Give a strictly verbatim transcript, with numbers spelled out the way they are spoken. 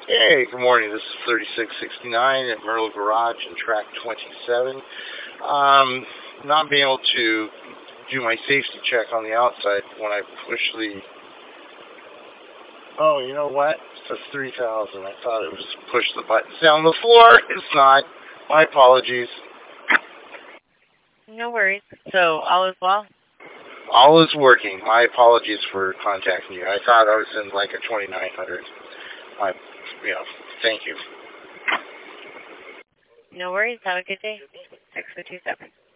Hey, good morning. This is thirty-six sixty-nine at Merle Garage and track twenty-seven. Um, not being able to do my safety check on the outside when I push the... Oh, you know what? It says three thousand. I thought it was push the buttons down the floor. It's not. My apologies. No worries. So, all is well? All is working. My apologies for contacting you. I thought I was in like a twenty-nine hundred. I, you know, thank you. No worries. Have a good day. six two seven.